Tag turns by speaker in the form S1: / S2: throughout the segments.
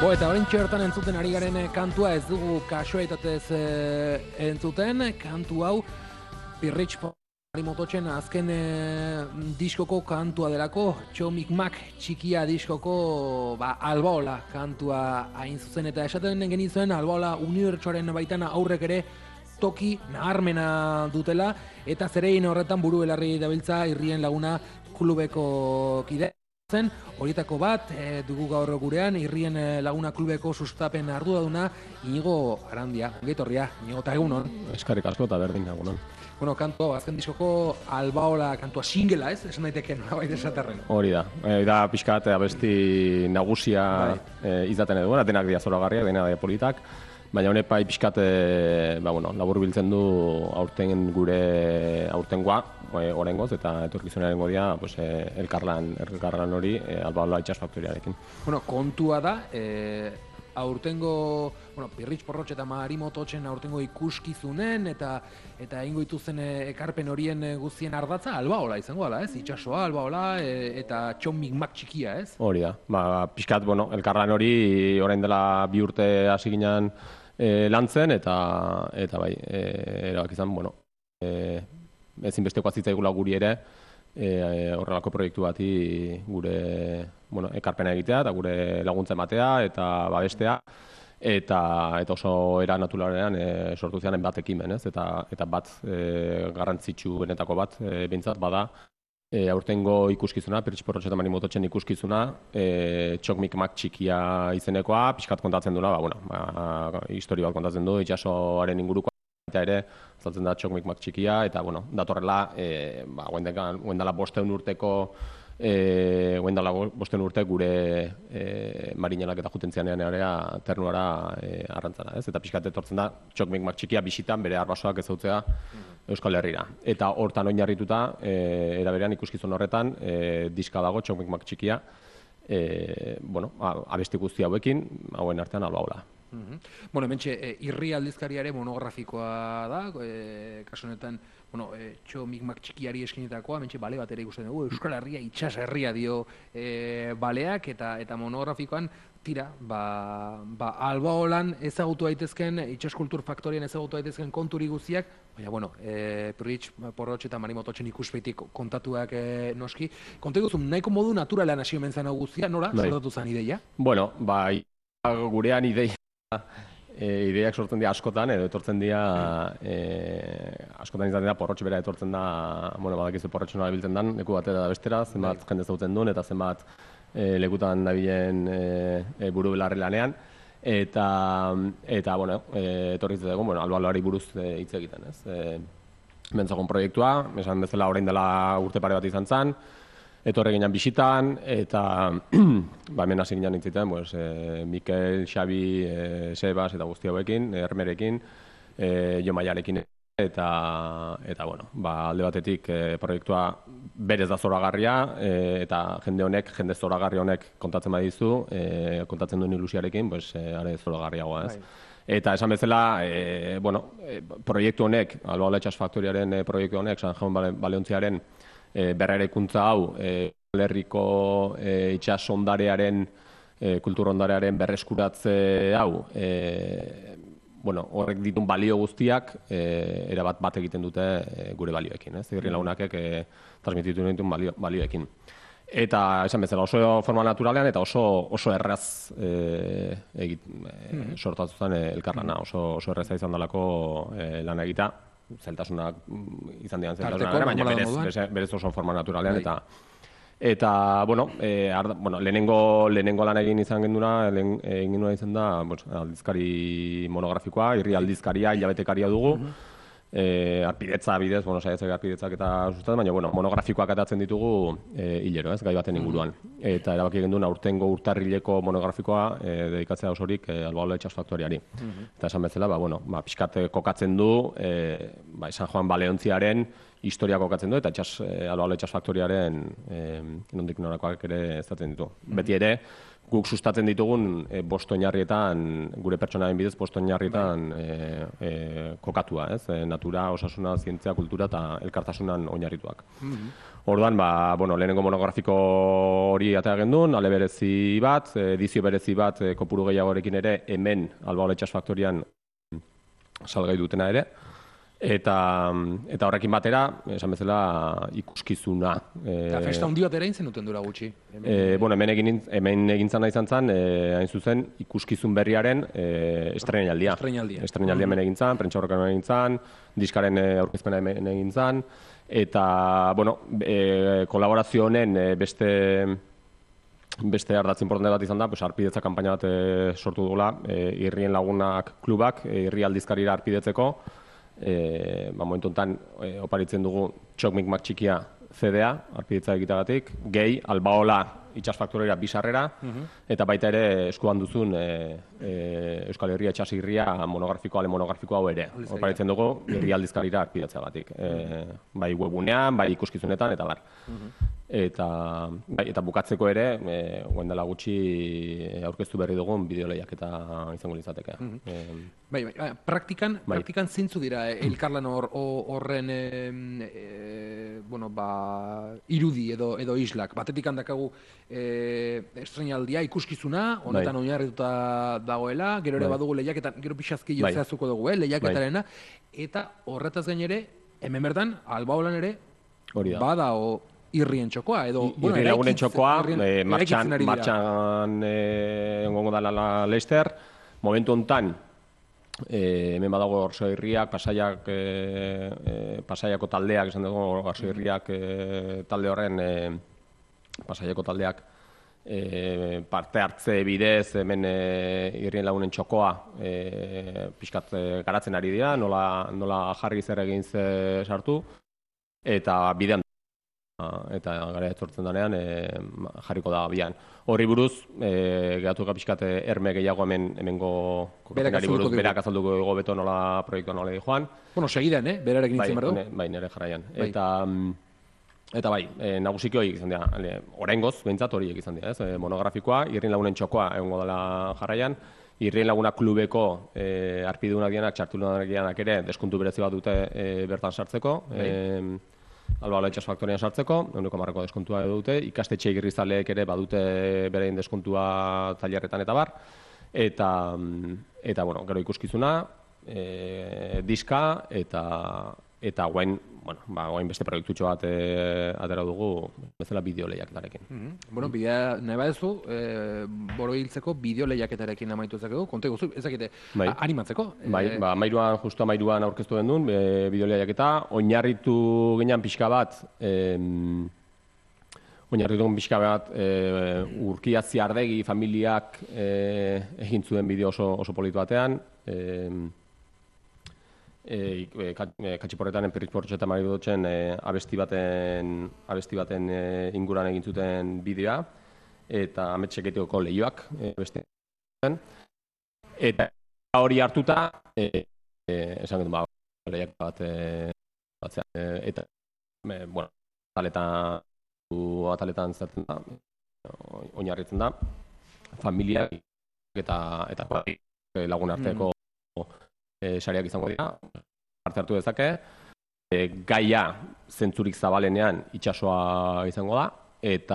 S1: Eta orain txertan entzuten ari garen kantua ez dugu kasualitatez entzuten, kantu hau Pirritx Marimototxen azken diskoko kantua delako, Txomik Mak txikia diskoko Albaola kantua hain zuzen, eta esaten genizuen Albaola unibertsoaren baitan aurrek ere toki naharmena dutela, eta zerein horretan buru belarri dabiltza Irrien Laguna klubeko kide. Horietako bat dugu gaur gurean, Irrien Laguna klubeko sustapen arduraduna Inigo Arandia. Gaitorria, Inigo, eta egunon.
S2: Eskarrik asko eta berdin egunon.
S1: Bueno, kantua, azken diskoko Albaola kantua singela, ez? Esan daiteke nolabait esaterren.
S2: Hori da pixkat abesti nagusia izaten edo, denak dira zoragarriak, denak dira politak, baina honek bai pixkat labur biltzen du aurtengoa, orengoz, eta etorkizunaren godia elkarlan hori Albaola itsas faktoriarekin.
S1: Bueno, kontua da, aurtengo, Pirritx Porrotx eta Marimototxen aurtengo ikuskizunen eta egingo dituzen ekarpen horien guztien ardatza Albaola izango dela, ez? Itsasoa, Albaola eta Txomik Mak txikia, ez?
S2: Hori da, pixkat, elkarlan hori orain dela 2 urte hasi ginen lantzen eta bai, erabak izan, ezinbestekoa zitzaigula guri ere horrelako proiektu bati gure ekarpena egitea eta gure laguntza ematea eta babestea eta oso era naturalean sortu ziren bat ekimen, ez? Eta bat garrantzitsu benetako bat behintzat bada aurtengo ikuskizuna, Pirritx Porrotx eta Marimototxen ikuskizuna, Txomik Mak txikia izenekoa, pixkat kontatzen duela, historia bat kontatzen du, itsasoaren inguruko eta ere, azaltzen da Txomik Mak txikia, eta datorrela, guendala 500 urte gure marinelak eta jutentzianean ere ternuara arrantzara, ez? Eta pixkat etortzen da Txomik Mak txikia bisitan bere arbasoak ezautzea Euskal Herrira. Eta hortan oinarrituta, eraberean ikuskizun horretan, diska dago Txomik Mak txikia, abesti guzti hauekin, hauen artean Albaola.
S1: Hementxe, Irri aldizkariare monografikoa da, kasu honetan, Txomik Mak txikiari eskinitakoa, hementxe bale bat ere ikusten dugu, Euskal Herria itsas herria dio baleak, eta monografikoan, tira, Albaolan ezagutu daitezken, itsas kultur faktorian ezagutu daitezken konturi guztiak, baina, Pirritx Porrotx eta Marimototxen ikuspetik kontatuak noski. Konta eguzun, nahiko modu naturalean hasi omen zen hau guztia, nola sortatu zen ideia?
S2: Gurean ideiak sortzen dira askotan, edo etortzen dira, askotan izaten dira Porrotx bera etortzen da, badakizu Porrotx nola biltzen den, leku batera da bestera, zenbat jende zauten duen, eta zenbat lekutan dabilen buru belarri lanean, eta etorri zitzagun, Albaolari buruz hitz egiten, ez? Mentzagon proiektua, esan bezala orain dela urte pare bat izan zen, etorri ginen bisitan, eta hemen hasi ginen nintziten, Mikel, Xabi, Sebas eta guzti hauekin, Hermerekin, Jomaiarekin, eta alde batetik proiektua berez da zoragarria, eta jende zoragarri honek kontatzen badizu, kontatzen duen ilusiarekin, are zoragarriagoa, ez? Eta esan bezala, proiektu honek, Albaola itsas faktoriaren proiektu honek, San Juan Baleontziaren berreraikuntza hau, herriko itsas ondarearen, kultur ondarearen berreskuratze hau, horrek ditun balio guztiak erabat bat egiten dute gure balioekin, ez? Irrien Lagunakek transmititu ditun balioekin. Eta esan bezala oso forma naturalean eta oso erraz sortatu zen elkarlana, oso erraza izan dalako lan egita, zailtasunak izan dian zailtasunak, baina berez oso forma naturalean eta lehenengo lan egin izan genduna izan da aldizkari monografikoa, Irri aldizkaria, hilabetekaria dugu, arpidetza bidez, saiatzak arpidetzak eta sustatzen, baina monografikoak atatzen ditugu hilero, ez, gai baten inguruan. Eta erabaki genduen aurtengo urtarrileko monografikoa dedikatzea osorik Albaola itsas faktoriari. Eta esan bezala, pixkat kokatzen du, San Juan Baleontziaren historia kokatzen du, eta Albaola itsas faktoriaren nondik norakoak ere ezaten ditu. Beti ere, guk sustatzen ditugun bost oinarrietan, gure pertsonaren bidez bost oinarrietan kokatua, ez? Natura, osasuna, zientzia, kultura eta elkartasunan oinarrituak. Orduan, lehenengo monografiko hori atea gendun, ale berezi bat, edizio berezi bat kopuru gehiagorekin ere, hemen Albaola Itsas Faktorian salgai dutena ere. Eta horrekin batera, esan bezala, ikuskizuna.
S1: Festa handi bat ere egin zenuten dura gutxi?
S2: Hemen egintzan izan zen, hain zuzen, ikuskizun berriaren estrenaldia. Estrenaldia hemen egin zan, prentsa horrekan egin zan, diskaren aurkezpena hemen egin zan, eta, kolaborazio honen beste ardatz importante bat izan da, arpidetza kanpaina bat sortu dugula, Irrien Lagunak klubak, irri aldizkarira arpidetzeko, momentu honetan oparitzen dugu Txokmik Mak Txikia CD-a, arpidetza egiteagatik, gehi, Albaola Itsas Faktoriara bisarrera, eta baita ere eskuan duzun Euskal Herria Itsas Irria monografiko hau ere. Oparitzen dugu irri aldizkarira arpidetzeagatik. Bai webunean, bai ikuskizunetan, eta bar. Eta bukatzeko ere, guen dela gutxi aurkeztu berri dugun bideoleiaketa izango litzateke.
S1: Praktikan zintzu dira elkarlan horren irudi edo islak. Batetik handakagu estrenaldia ikuskizuna, honetan oinarrituta dagoela, gero ere badugu lehiaketan, gero pixazkillo zehaztuko dugu, lehiaketarena, eta horretaz gainere, hemen bertan, Albaolan ere, bada irrien txokoa, edo...
S2: Irrien Lagunen txokoa, martxan egongo dala Leicester, momentu honetan, hemen badago Arso Irriak, Pasaiako taldeak, esan dugu Arso Irriak talde horren, Pasaiako taldeak parte hartze bidez, hemen Irrien Lagunen txokoa pixkat garatzen ari dira, nola jarri zer egin sartu, eta bidean eta gara etortzen denean jarriko da bian. Horri buruz, gehatu pixkat erme gehiago hemengo kokapenari buruz, berak azalduko dugu beto nola proiektua nola joan.
S1: Segidan, berarekin nintzen berdu?
S2: Bai, nire jarraian. Eta bai, nagusiki horiek izan dira, oraingoz, behintzat horiek izan dira, monografikoa, Irrien Lagunen txokoa egongo dela jarraian, Irrien Laguna klubeko arpidunak dianak, txartulunak dianak ere, deskontu berezi bat dute bertan sartzeko, Albaola Itsas Faktorian sartzeko, 100% deskontua dute, ikastetxe igirrizaleek ere badute berein deskontua tailerretan eta bar, eta gero ikuskizuna, diska, eta guain beste proiektutxo bat atera dugu, bezala bideo lehiaketarekin.
S1: Bidea nahi badezu, boro hiltzeko bideo lehiaketarekin amaitu ezakegu, konte guzu, ezakite, animatzeko?
S2: Justu amairuan aurkeztu gendun, bideo lehiaketa, oinarritu ginen pixka bat, Urkia Ziardegi familiak egin zuen bideo oso politu batean, Katxiporretan Enpirritportxo eta Mari Dutzen abesti baten inguran egin zuten bideoa eta ametseketiko lehioak eta hori hartuta esan genuen lehiak bat eta ataletan zertzen da oinarritzen da familiak eta lagun arteko sariak izango dira, parte hartu dezake, gaia zentzurik zabalenean itsasoa izango da, eta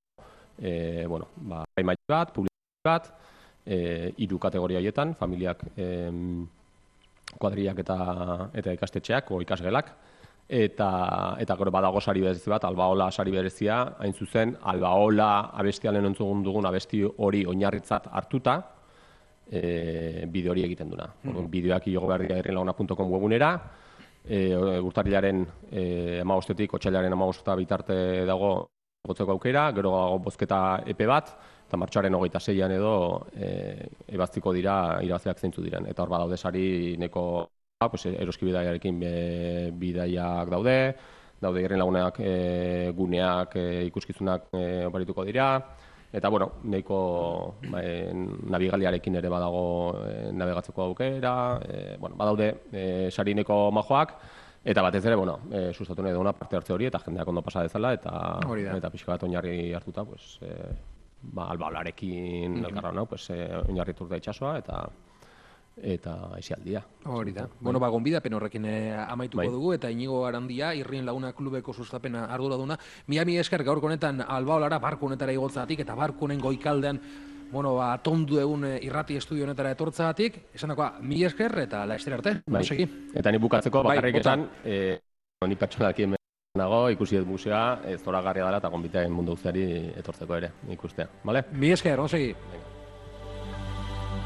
S2: maila bat, publiko bat, 3 kategoria haietan, familiak, kuadrilak eta ikastetxeak, ikasgelak, eta gero badago sari berezi bat, Albaola sari berezia, hain zuzen, Albaola abestialen entzugun dugun abesti hori oinarritzat hartuta, bideo hori egiten duna. Bideoak igo behar dira irrienlaguna.com webunera, urtarrilaren 15-tik, otsailaren 15 bitarte dago gotzeko aukera, gero bozketa epe bat, eta martxoaren 26an edo ebaztiko dira irabaziak zeintzu diren. Eta hor badaude sari neko eroski bidaiarekin bidaiak daude Irrien Lagunak guneak, ikuskizunak oparituko dira, eta, nahiko nabigaliarekin ere badago nabigatzeko aukera, badaude sari nahiko majoak, eta batez ere, sustatu nahi duguna parte hartze hori, eta jendeak ondo pasa dezala, eta pixka bat oinarri hartuta, albaolarekin elkarra pues, oinarritu da itsasoa eta aisialdia.
S1: Hori da. Bueno, gonbidapen horrekin amaituko dugu, eta Inigo Arandia, Irrien Laguna Klubeko sustapena arduraduna. Mila esker gaurko honetan albaolara, barko honetara igotzatik, eta barko honen goikaldean, atondu egun irrati estudio honetara etortzatik, esan dakoa, mila esker, eta laester arte, segi.
S2: Eta ni bukatzeko bakarrik esan, ni pertsonalki hemen nago, ikusi dut museoa, zoragarria dela, eta gonbitaen mundu guztiari etortzeko ere, ikustea, bale?
S1: Mila esker, segi.